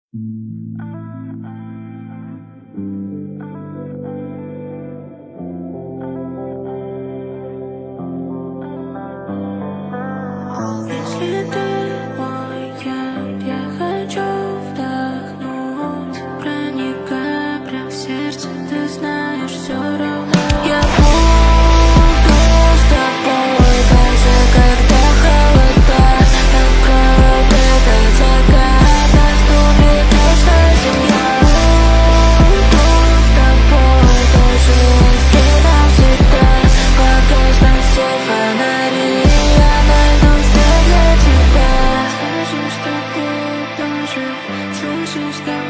Если ты мой яд, я хочу вдохнуть, проникая прям в сердце, ты знаешь, все равно я буду с тобой, даже когда холода накроет этот закат, наступит ночная земля. Буду с тобой, даже если навсегда погаснут все фонари, я найду все для тебя. Слышишь, что ты тоже, слышишь, что